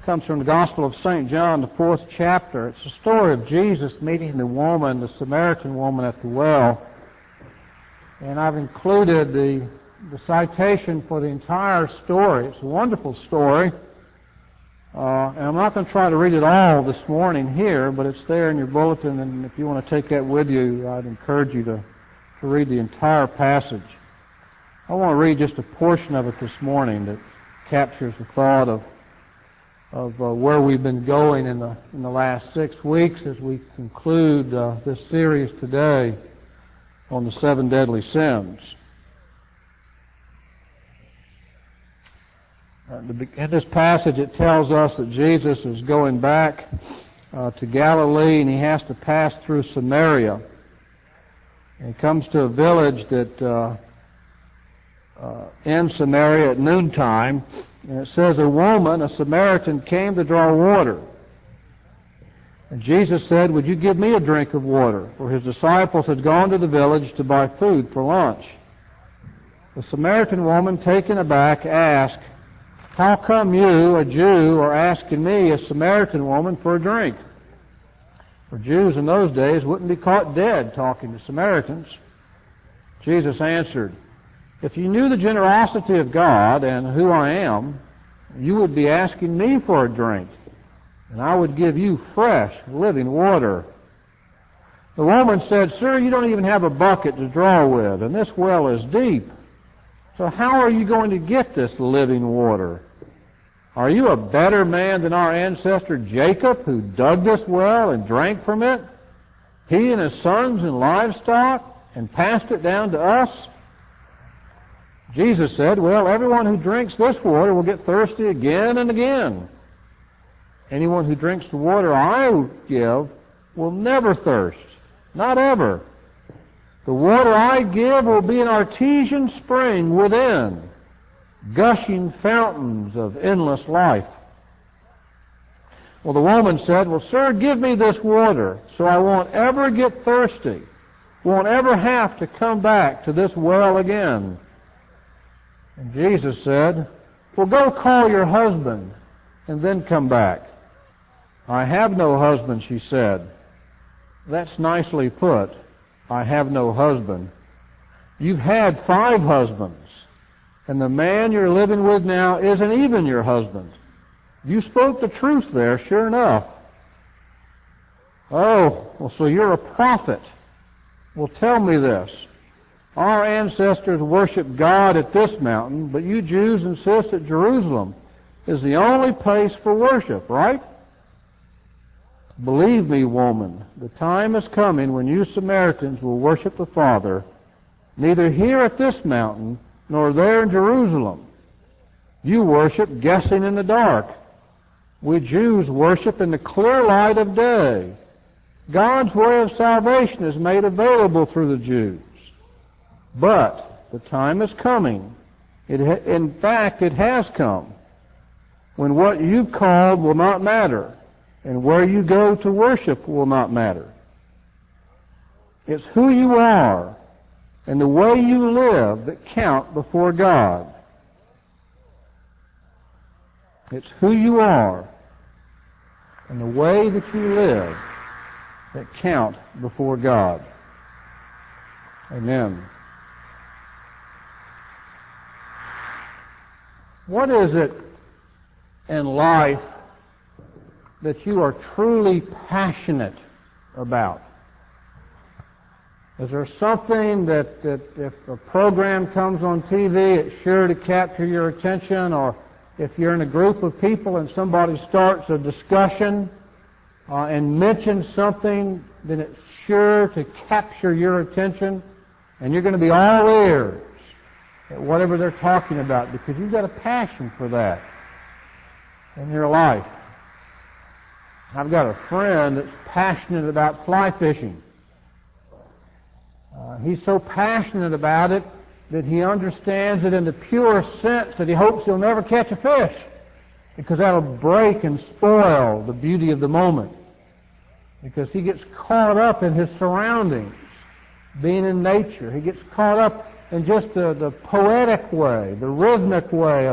comes from the Gospel of St. John, the 4th chapter. It's the story of Jesus meeting the Samaritan woman at the well. And I've included the citation for the entire story. It's a wonderful story. And I'm not going to try to read it all this morning here, but it's there in your bulletin, and if you want to take that with you, I'd encourage you to read the entire passage. I want to read just a portion of it this morning that captures the thought of where we've been going in the last 6 weeks as we conclude this series today on the 7 deadly sins. In this passage it tells us that Jesus is going back to Galilee, and he has to pass through Samaria. And he comes to a village that in Samaria at noontime, and it says, a woman, a Samaritan, came to draw water. And Jesus said, would you give me a drink of water? For his disciples had gone to the village to buy food for lunch. The Samaritan woman, taken aback, asked, how come you, a Jew, are asking me, a Samaritan woman, for a drink? For Jews in those days wouldn't be caught dead talking to Samaritans. Jesus answered, if you knew the generosity of God and who I am, you would be asking me for a drink, and I would give you fresh, living water. The woman said, sir, you don't even have a bucket to draw with, and this well is deep. So how are you going to get this living water? Are you a better man than our ancestor Jacob, who dug this well and drank from it, he and his sons and livestock, and passed it down to us? Jesus said, well, everyone who drinks this water will get thirsty again and again. Anyone who drinks the water I give will never thirst, not ever. The water I give will be an artesian spring within, gushing fountains of endless life. Well, the woman said, well, sir, give me this water so I won't ever get thirsty, won't ever have to come back to this well again. And Jesus said, well, go call your husband and then come back. I have no husband, she said. That's nicely put. I have no husband. You've had 5 husbands, and the man you're living with now isn't even your husband. You spoke the truth there, sure enough. Oh, well, so you're a prophet. Well, tell me this. Our ancestors worshiped God at this mountain, but you Jews insist that Jerusalem is the only place for worship, right? Believe me, woman, the time is coming when you Samaritans will worship the Father, neither here at this mountain nor there in Jerusalem. You worship guessing in the dark. We Jews worship in the clear light of day. God's way of salvation is made available through the Jews. But the time is coming. In fact, it has come, when what you've called will not matter, and where you go to worship will not matter. It's who you are and the way you live that count before God. It's who you are and the way that you live that count before God. Amen. What is it in life that you are truly passionate about? Is there something that if a program comes on TV, it's sure to capture your attention? Or if you're in a group of people and somebody starts a discussion and mentions something, then it's sure to capture your attention, and you're going to be all ears at whatever they're talking about, because you've got a passion for that in your life. I've got a friend that's passionate about fly fishing. He's so passionate about it that he understands it in the purest sense that he hopes he'll never catch a fish, because that'll break and spoil the beauty of the moment. Because he gets caught up in his surroundings, being in nature. He gets caught up in just the poetic way, the rhythmic way of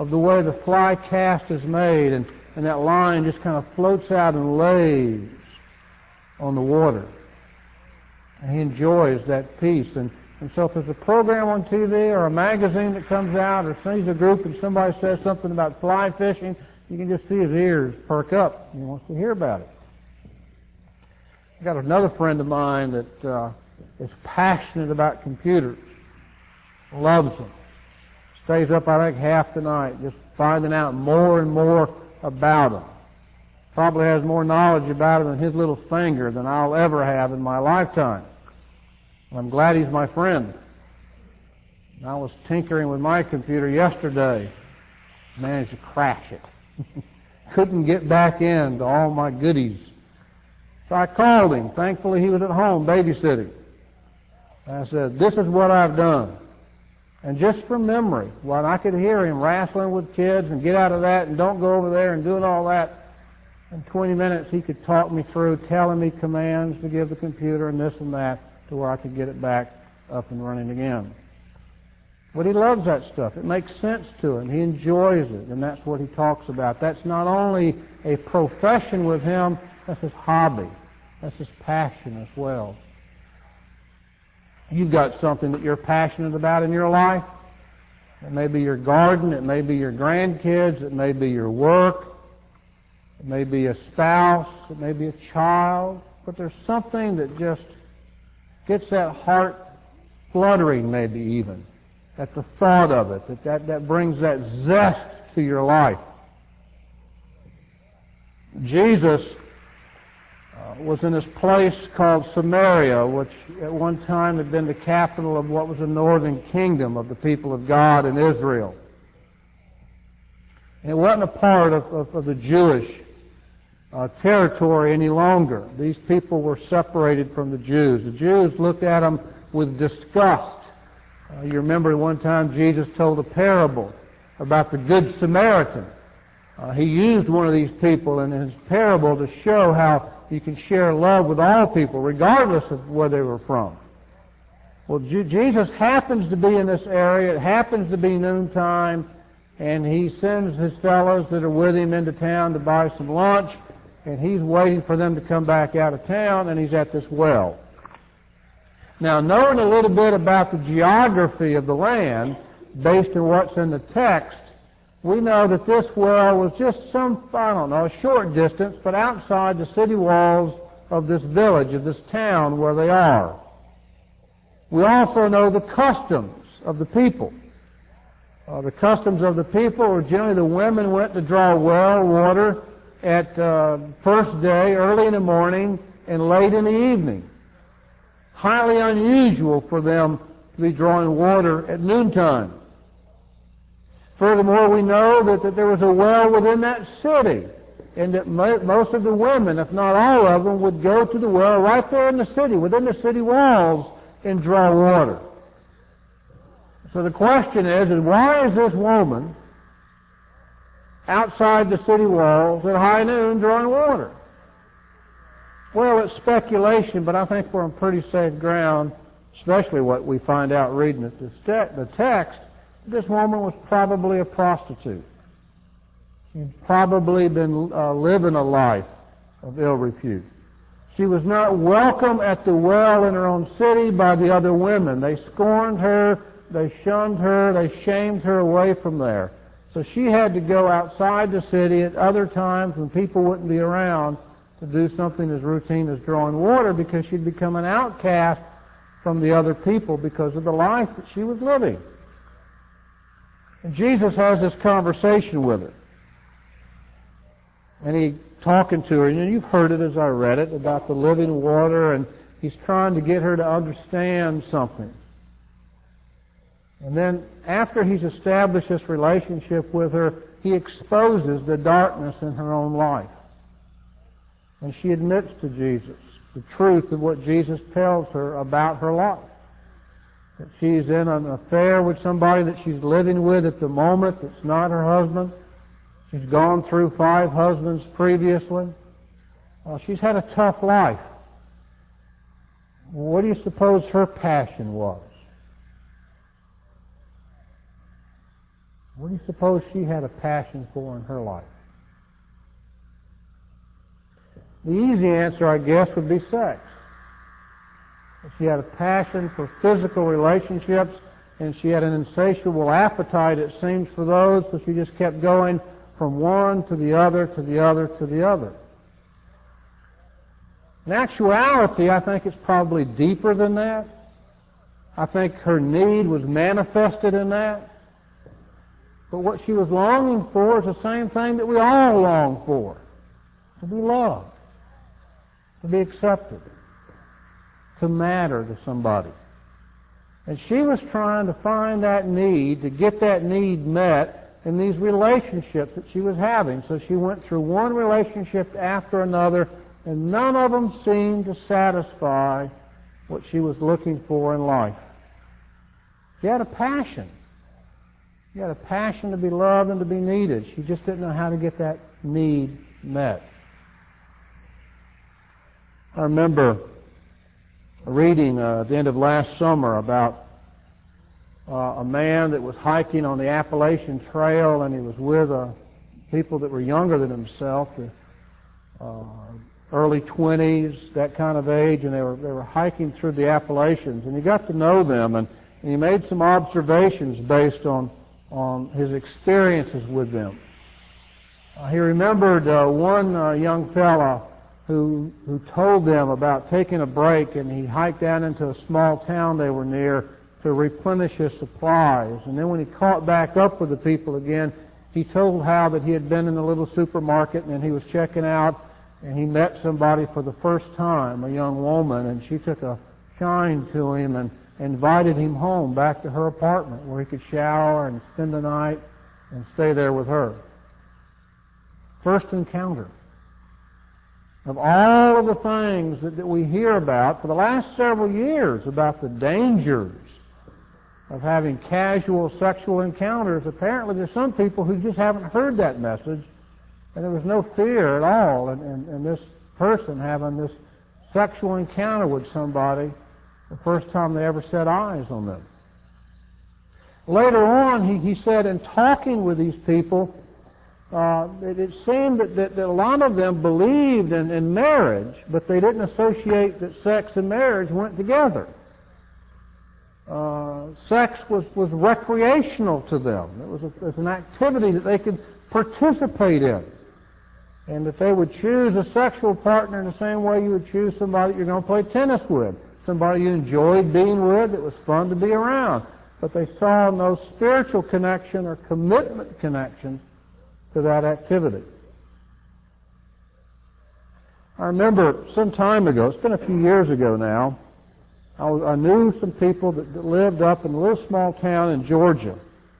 of the way the fly cast is made, and that line just kind of floats out and lays on the water. And he enjoys that peace. And so if there's a program on TV or a magazine that comes out or sees a group and somebody says something about fly fishing, you can just see his ears perk up. He wants to hear about it. I've got another friend of mine that is passionate about computers, loves them, stays up, I think, half the night just finding out more and more about them. Probably has more knowledge about them in his little finger than I'll ever have in my lifetime. I'm glad he's my friend. I was tinkering with my computer yesterday. Managed to crash it. Couldn't get back into all my goodies. So I called him. Thankfully, he was at home babysitting. I said, this is what I've done. And just from memory, while I could hear him wrestling with kids and get out of that and don't go over there and doing all that, in 20 minutes he could talk me through, telling me commands to give the computer and this and that to where I could get it back up and running again. But he loves that stuff. It makes sense to him. He enjoys it, and that's what he talks about. That's not only a profession with him, that's his hobby. That's his passion as well. You've got something that you're passionate about in your life. It may be your garden. It may be your grandkids. It may be your work. It may be a spouse. It may be a child. But there's something that just gets that heart fluttering, maybe even, at the thought of it, that brings that zest to your life. Jesus was in this place called Samaria, which at one time had been the capital of what was the northern kingdom of the people of God in Israel. And it wasn't a part of the Jewish territory any longer. These people were separated from the Jews. The Jews looked at them with disgust. You remember one time Jesus told a parable about the Good Samaritan. He used one of these people in his parable to show how you can share love with all people, regardless of where they were from. Well, Jesus happens to be in this area. It happens to be noontime, and he sends his fellows that are with him into town to buy some lunch, and he's waiting for them to come back out of town, and he's at this well. Now, knowing a little bit about the geography of the land, based on what's in the text, we know that this well was just a short distance, but outside the city walls of this village, of this town where they are. We also know the customs of the people. The customs of the people were generally the women went to draw well water at first day, early in the morning, and late in the evening. Highly unusual for them to be drawing water at noontime. Furthermore, we know that there was a well within that city, and that most of the women, if not all of them, would go to the well right there in the city, within the city walls, and draw water. So the question is why is this woman outside the city walls at high noon drawing water? Well, it's speculation, but I think we're on pretty safe ground, especially what we find out reading the text. This woman was probably a prostitute. She'd probably been living a life of ill repute. She was not welcome at the well in her own city by the other women. They scorned her, they shunned her, they shamed her away from there. So she had to go outside the city at other times when people wouldn't be around to do something as routine as drawing water, because she'd become an outcast from the other people because of the life that she was living. And Jesus has this conversation with her. And he's talking to her, and you've heard it as I read it, about the living water, and he's trying to get her to understand something. And then after he's established this relationship with her, he exposes the darkness in her own life. And she admits to Jesus the truth of what Jesus tells her about her life. That she's in an affair with somebody that she's living with at the moment that's not her husband. She's gone through 5 husbands previously. She's had a tough life. What do you suppose her passion was? What do you suppose she had a passion for in her life? The easy answer, I guess, would be sex. She had a passion for physical relationships, and she had an insatiable appetite, it seems, for those, so she just kept going from one to the other, to the other, to the other. In actuality, I think it's probably deeper than that. I think her need was manifested in that. But what she was longing for is the same thing that we all long for. To be loved. To be accepted. To matter to somebody. And she was trying to find that need, to get that need met in these relationships that she was having. So she went through one relationship after another, and none of them seemed to satisfy what she was looking for in life. She had a passion. She had a passion to be loved and to be needed. She just didn't know how to get that need met. I remember reading at the end of last summer about a man that was hiking on the Appalachian Trail, and he was with people that were younger than himself, early 20s, that kind of age, and they were hiking through the Appalachians, and he got to know them, and he made some observations based on his experiences with them. He remembered one young fella who told them about taking a break, and he hiked down into a small town they were near to replenish his supplies. And then when he caught back up with the people again, he told how that he had been in the little supermarket and he was checking out, and he met somebody for the first time, a young woman, and she took a shine to him and invited him home back to her apartment where he could shower and spend the night and stay there with her. First encounter. Of all of the things that we hear about for the last several years about the dangers of having casual sexual encounters, apparently there's some people who just haven't heard that message, and there was no fear at all in this person having this sexual encounter with somebody the first time they ever set eyes on them. Later on, he said, in talking with these people, it seemed that a lot of them believed in marriage, but they didn't associate that sex and marriage went together. Sex was recreational to them. It was an activity that they could participate in. And that they would choose a sexual partner in the same way you would choose somebody you're going to play tennis with, somebody you enjoyed being with, that was fun to be around. But they saw no spiritual connection or commitment connection to that activity. I remember some time ago, it's been a few years ago now, I knew some people that lived up in a little small town in Georgia.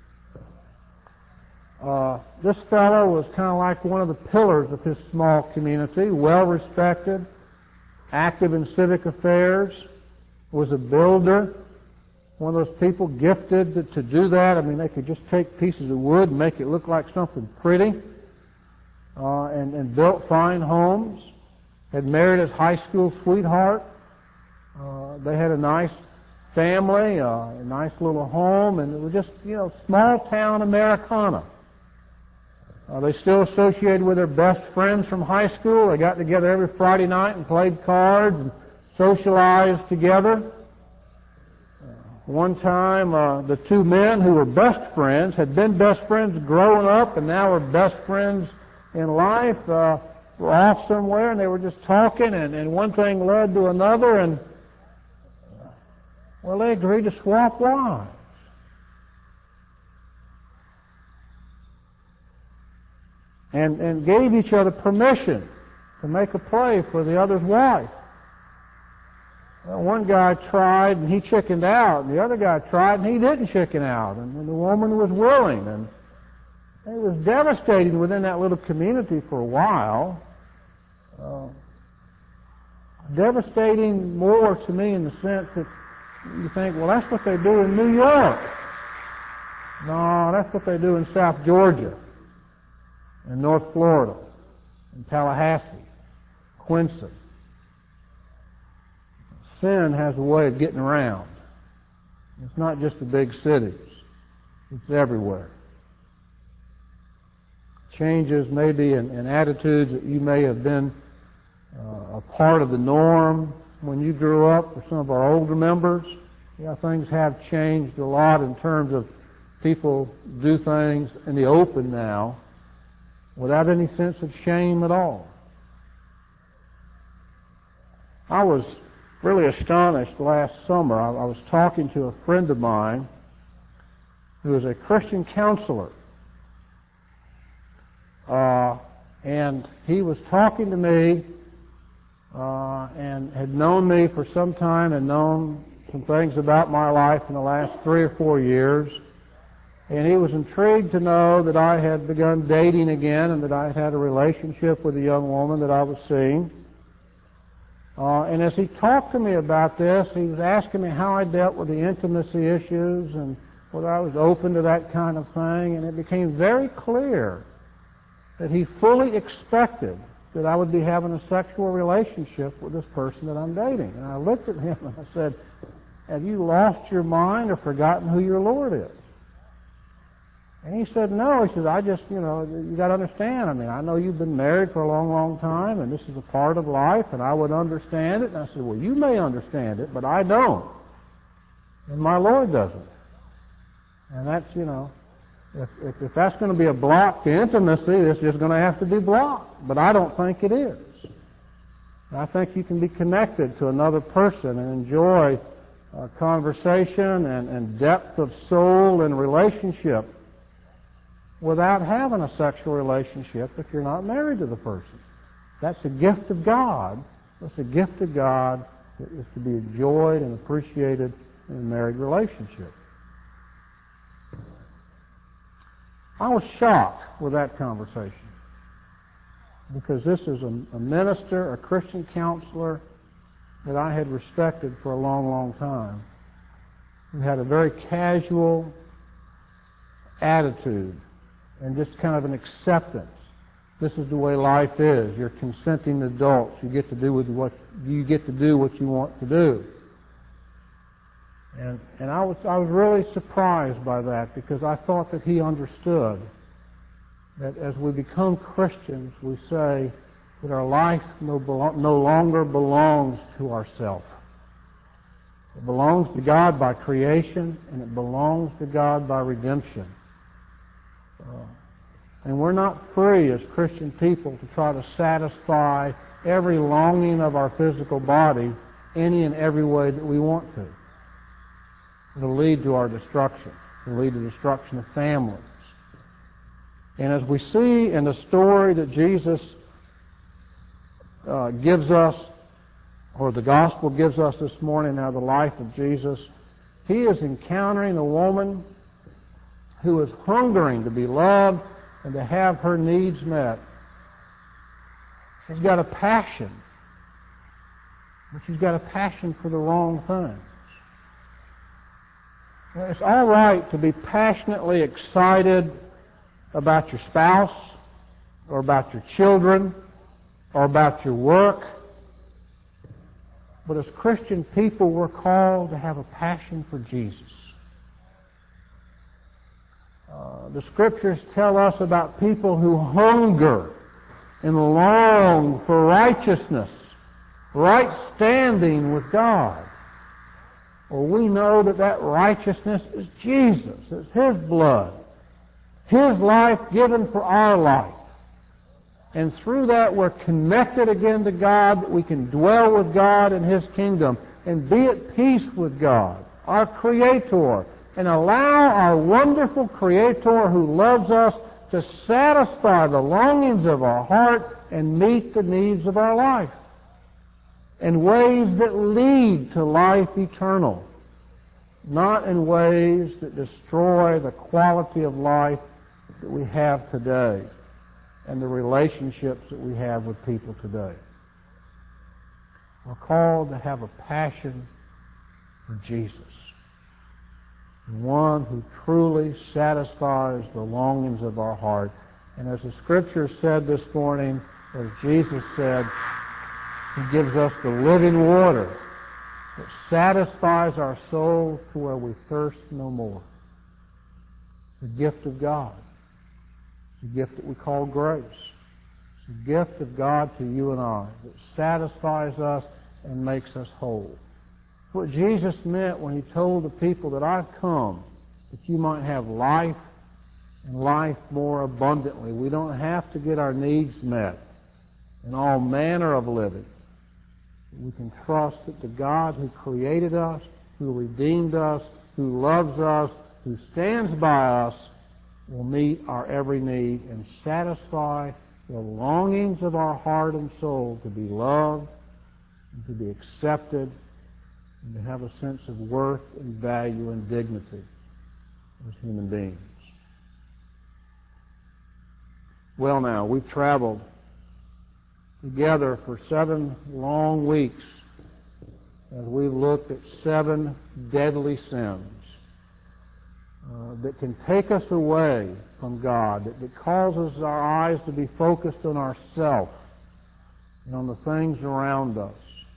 This fellow was kind of like one of the pillars of his small community, well respected, active in civic affairs, was a builder, one of those people gifted to do that. I mean, they could just take pieces of wood and make it look like something pretty, and built fine homes, had married his high school sweetheart. They had a nice family, a nice little home, and it was just, small town Americana. They still associated with their best friends from high school. They got together every Friday night and played cards and socialized together. One time, the two men who were best friends, had been best friends growing up and now were best friends in life, were off somewhere, and they were just talking, and one thing led to another, and well, they agreed to swap wives. And gave each other permission to make a play for the other's wife. Well, one guy tried and he chickened out, and the other guy tried and he didn't chicken out, and the woman was willing, and it was devastating within that little community for a while. Devastating more to me in the sense that you think, well, that's what they do in New York. No, that's what they do in South Georgia, in North Florida, in Tallahassee, Quincy. Sin has a way of getting around. It's not just the big cities. It's everywhere. changes maybe in attitudes that you may have been a part of the norm when you grew up, for some of our older members. Things have changed a lot in terms of people do things in the open now without any sense of shame at all. I was really astonished last summer. I was talking to a friend of mine who is a Christian counselor. And he was talking to me and had known me for some time and known some things about my life in the last 3 or 4 years. And he was intrigued to know that I had begun dating again and that I had a relationship with a young woman that I was seeing. And as he talked to me about this, he was asking me how I dealt with the intimacy issues and whether I was open to that kind of thing. And it became very clear that he fully expected that I would be having a sexual relationship with this person that I'm dating. And I looked at him and I said, "Have you lost your mind or forgotten who your Lord is?" And he said, "No." He said, "I just, you got to understand. I know you've been married for a long, long time, and this is a part of life, and I would understand it." And I said, "Well, you may understand it, but I don't. And my Lord doesn't." And that's, if that's going to be a block to intimacy, it's just going to have to be blocked. But I don't think it is. I think you can be connected to another person and enjoy conversation and depth of soul and relationship without having a sexual relationship if you're not married to the person. That's a gift of God. That's a gift of God that is to be enjoyed and appreciated in a married relationship. I was shocked with that conversation because this is a minister, a Christian counselor that I had respected for a long, long time, who had a very casual attitude and just kind of an acceptance. This is the way life is. You're consenting adults. You get to do what you want to do. And I was really surprised by that because I thought that he understood that as we become Christians, we say that our life no longer belongs to ourselves. It belongs to God by creation, and it belongs to God by redemption. And we're not free as Christian people to try to satisfy every longing of our physical body any and every way that we want to. It'll lead to our destruction. It'll lead to the destruction of families. And as we see in the story that Jesus gives us, or the gospel gives us this morning out of the life of Jesus, he is encountering a woman who is hungering to be loved and to have her needs met. She's got a passion, but she's got a passion for the wrong things. It's all right to be passionately excited about your spouse, or about your children, or about your work. But as Christian people, we're called to have a passion for Jesus. The Scriptures tell us about people who hunger and long for righteousness, right standing with God. Well, we know that righteousness is Jesus. It's His blood. His life given for our life. And through that we're connected again to God, that we can dwell with God in His kingdom and be at peace with God, our Creator, and allow our wonderful Creator who loves us to satisfy the longings of our heart and meet the needs of our life in ways that lead to life eternal, not in ways that destroy the quality of life that we have today and the relationships that we have with people today. We're called to have a passion for Jesus, one who truly satisfies the longings of our heart. And as the Scripture said this morning, as Jesus said, He gives us the living water that satisfies our souls to where we thirst no more. The gift of God. The gift that we call grace. It's the gift of God to you and I that satisfies us and makes us whole. It's what Jesus meant when He told the people that I've come that you might have life and life more abundantly. We don't have to get our needs met in all manner of living. We can trust that the God who created us, who redeemed us, who loves us, who stands by us, will meet our every need and satisfy the longings of our heart and soul to be loved and to be accepted and to have a sense of worth and value and dignity as human beings. Well, now, we've traveled together for 7 long weeks as we've looked at 7 deadly sins that can take us away from God, that causes our eyes to be focused on ourselves and on the things around us.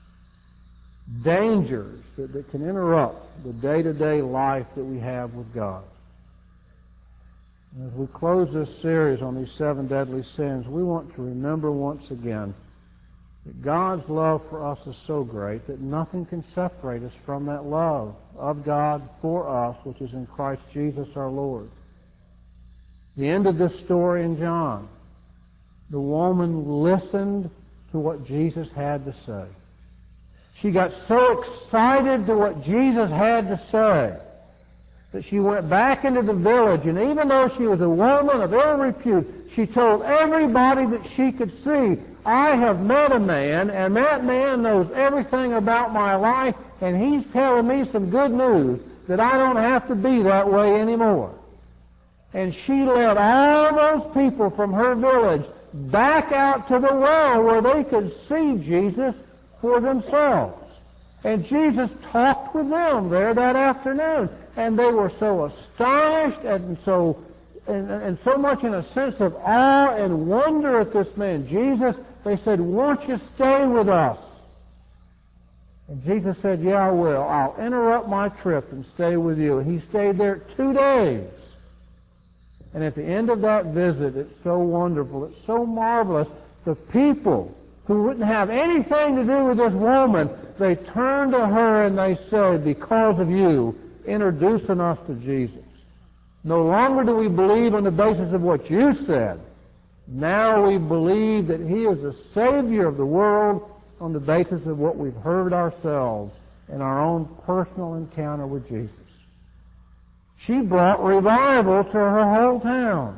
Dangers that can interrupt the day-to-day life that we have with God. And as we close this series on these 7 deadly sins, we want to remember once again that God's love for us is so great that nothing can separate us from that love of God for us, which is in Christ Jesus our Lord. The end of this story in John, the woman listened to what Jesus had to say. She got so excited to what Jesus had to say that she went back into the village, and even though she was a woman of ill repute, she told everybody that she could see, I have met a man, and that man knows everything about my life, and he's telling me some good news that I don't have to be that way anymore. And she led all those people from her village back out to the well where they could see Jesus for themselves. And Jesus talked with them there that afternoon. And they were so astonished and so much in a sense of awe and wonder at this man, Jesus, they said, won't you stay with us? And Jesus said, yeah, I will. I'll interrupt my trip and stay with you. And he stayed there 2 days. And at the end of that visit, it's so wonderful, it's so marvelous, the people who wouldn't have anything to do with this woman, they turned to her and they said, because of you, introducing us to Jesus. No longer do we believe on the basis of what you said. Now we believe that He is the Savior of the world on the basis of what we've heard ourselves in our own personal encounter with Jesus. She brought revival to her whole town.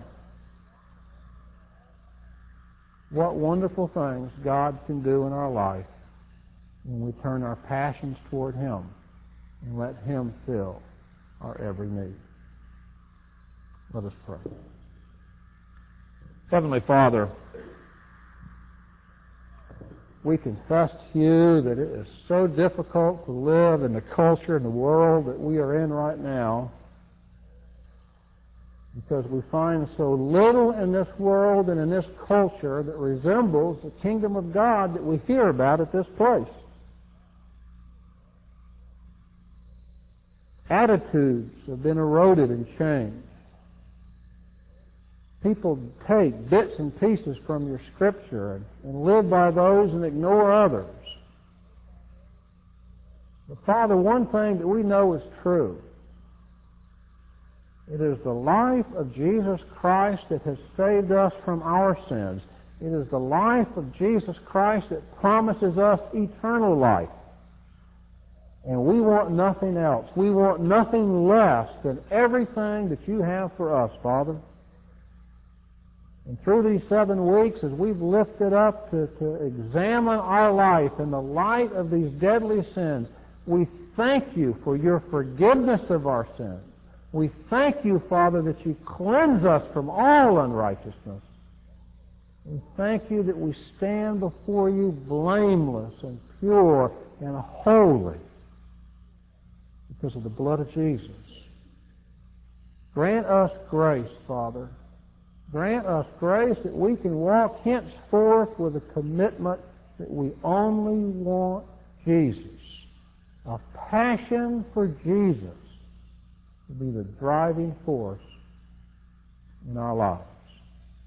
What wonderful things God can do in our life when we turn our passions toward Him and let Him fill our every need. Let us pray. Heavenly Father, we confess to You that it is so difficult to live in the culture and the world that we are in right now, because we find so little in this world and in this culture that resembles the kingdom of God that we hear about at this place. Attitudes have been eroded and changed. People take bits and pieces from your Scripture and live by those and ignore others. But Father, one thing that we know is true. It is the life of Jesus Christ that has saved us from our sins. It is the life of Jesus Christ that promises us eternal life. And we want nothing else. We want nothing less than everything that You have for us, Father. And through these 7 weeks, as we've lifted up to examine our life in the light of these deadly sins, we thank You for Your forgiveness of our sins. We thank You, Father, that You cleanse us from all unrighteousness. We thank You that we stand before You blameless and pure and holy because of the blood of Jesus. Grant us grace, Father. Grant us grace that we can walk henceforth with a commitment that we only want Jesus. A passion for Jesus to be the driving force in our lives.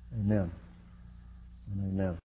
Amen. Amen.